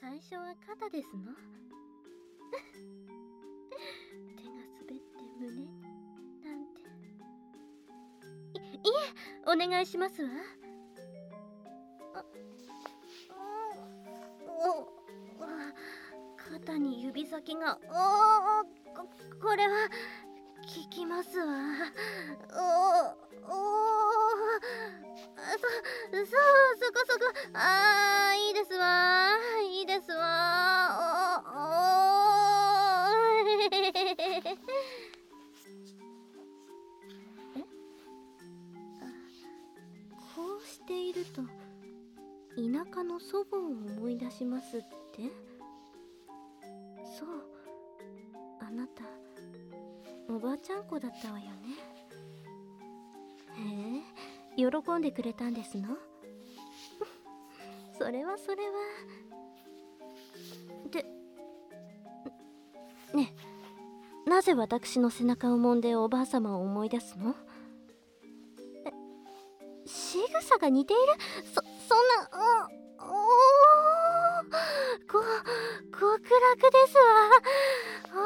最初は肩ですの。手が滑って胸になんて。いえ、お願いしますわ。肩に指先が、これは効きますわ。そこそこ、いいですわ、いいですわ。こうしていると田舎の祖母を思い出しますって。そう、あなたおばあちゃん子だったわよね。へえ、喜んでくれたんですの。それはで、ねえ、なぜ私の背中を揉んでおばあ様を思い出すの？仕草が似ている？そんな、極楽ですわ。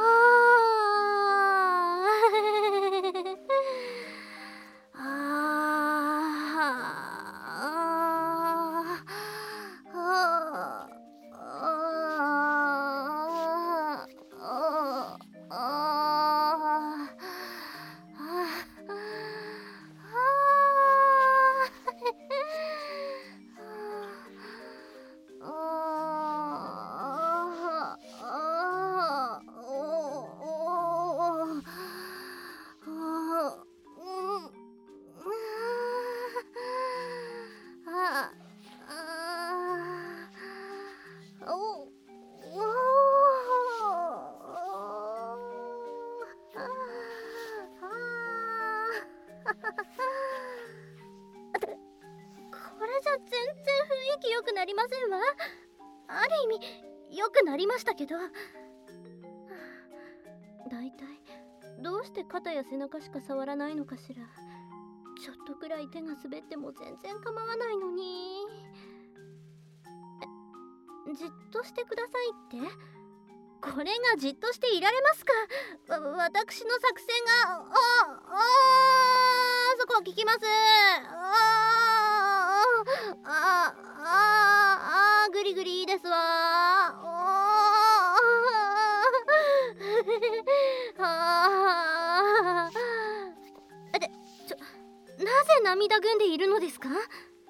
これじゃ全然雰囲気良くなりませんわ。ある意味良くなりましたけど。だいたいどうして肩や背中しか触らないのかしら。ちょっとくらい手が滑っても全然構わないのに。じっとしてくださいって？これがじっとしていられますか？私の作戦が、そこ聞きます。ぐりぐりいいですわ。で、なぜ涙ぐんでいるのですか？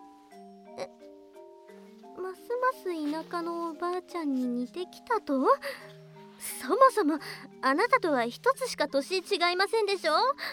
ますます田舎のおばあちゃんに似てきたと？そもそもあなたとは一つしか年違いませんでしょ？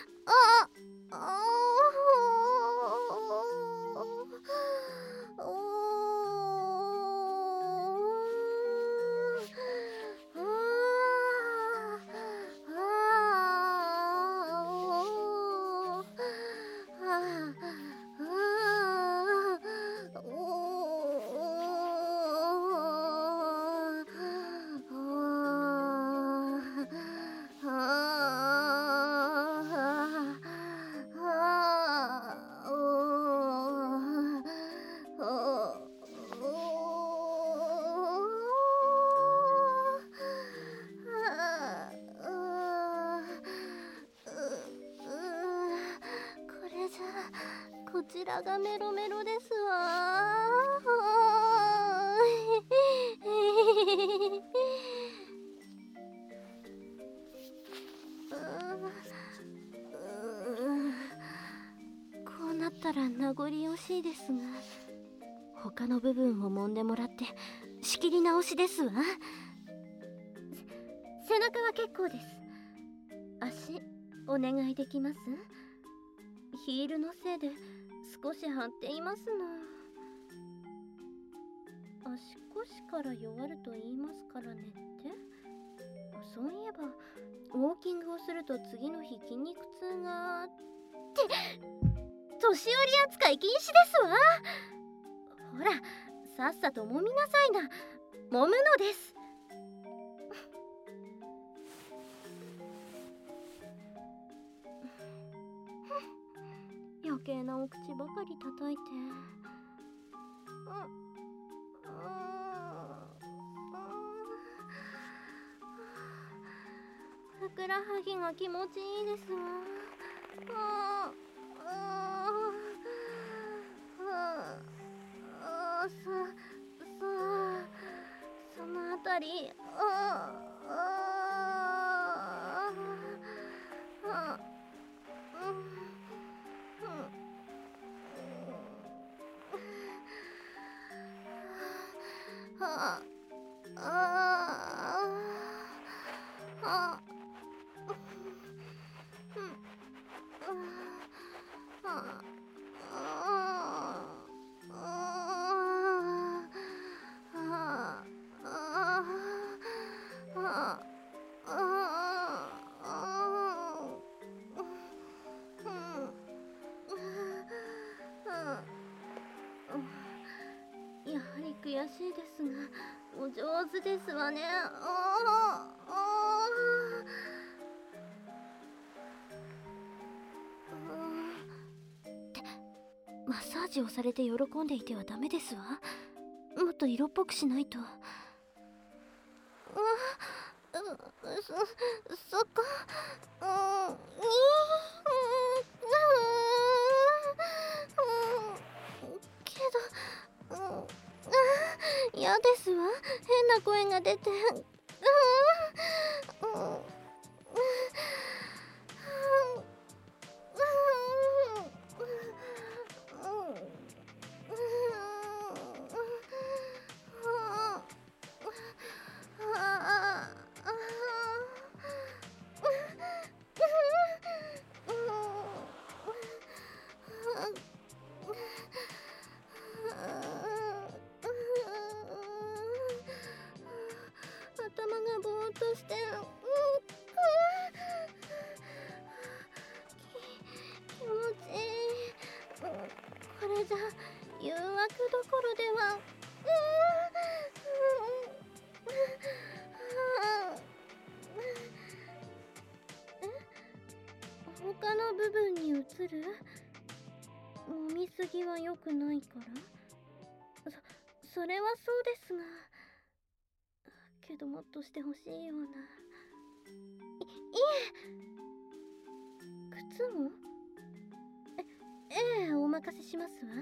これじゃこちらがメロメロですわ。こうなったら名残惜しいですが、他の部分を揉んでもらって仕切り直しですわ。背中は結構です。足お願いできます？ヒールのせいで少し張っていますの。足腰から弱ると言いますからねって。そういえばウォーキングをすると次の日筋肉痛がって年寄り扱い禁止ですわ。ほら、さっさと揉みなさいな。揉むのです。余計なお口ばかり叩いて。 くらはぎが気持ちいいですわ。そのあたり、やはり悔しいですが、お上手ですわね。マッサージをされて喜んでいてはダメですわ。もっと色っぽくしないと。そこ、けど、嫌ですわ。変な声が出て。頭がぼーっとして、気持ちいい。これじゃ誘惑どころでは。他の部分に移る？揉みすぎは良くないから？それはそうですが。けどもっとしてほしいような。いえ、靴も？ええ、お任せしますわ。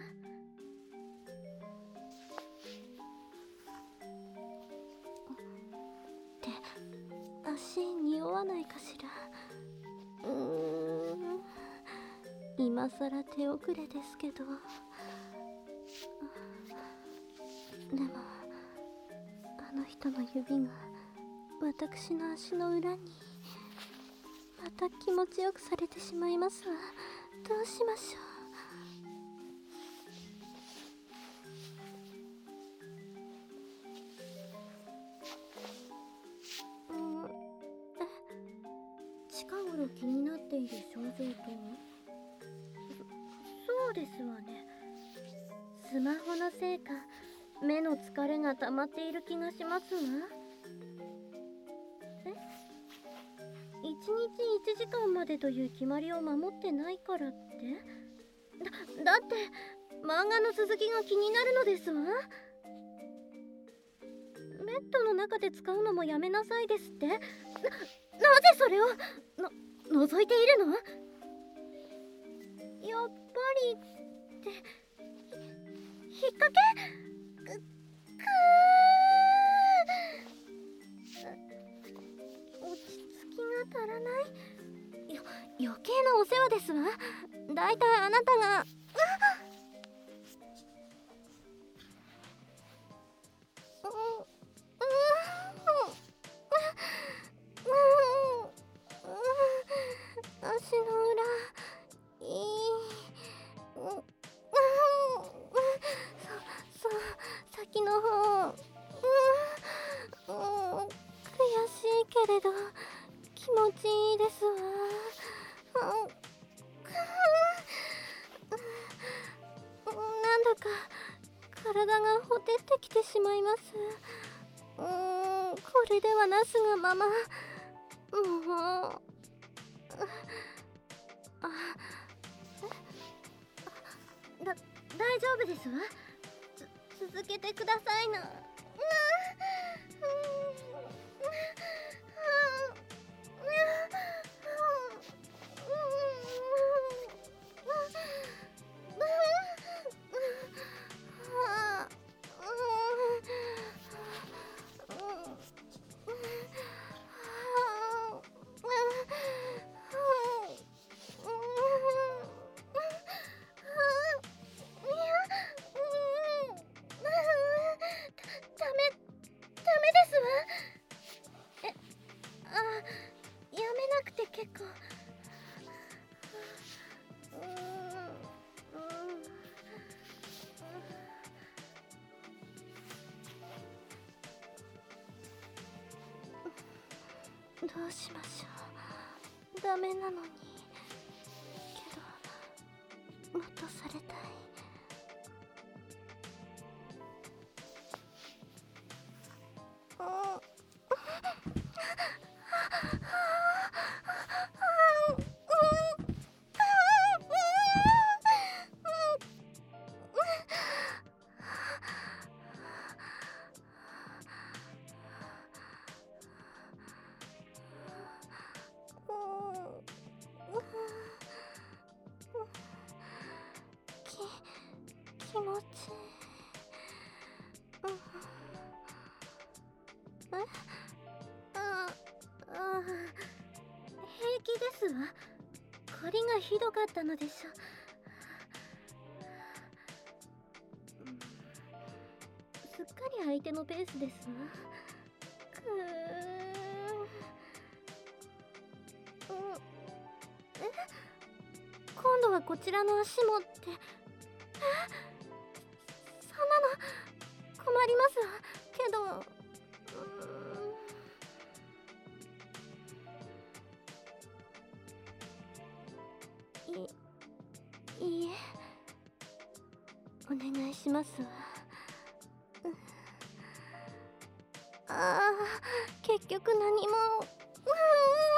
って足匂わないかしら。今さら手遅れですけど。でもあの人の指が私の足の裏に。また気持ちよくされてしまいますわ。どうしましょう。近頃気になっている症状とは？そうですわね。スマホのせいか目の疲れが溜まっている気がしますわ。1日1時間までという決まりを守ってないからって？だって漫画の続きが気になるのですわ。ベッドの中で使うのもやめなさいですって。なぜそれを覗いているの？やっぱりって引っ掛け？落ち着きが足らない。余計なお世話ですわ。だいたいあなたが。足の裏先の方。悔しいけれど気持ちいいですわ。なんだか体がほてってきてしまいます。これではなすがまま。もう大丈夫ですわ。続けてくださいな。 結構。どうしましょう。ダメなのに。けどもっとされたい。気持ちいい。平気ですわ。凝りがひどかったのでしょ。すっかり相手のペースですわ。今度はこちらの足もって。そんなの困りますわ。けどいいえ、お願いしますわ。ああ、結局何も。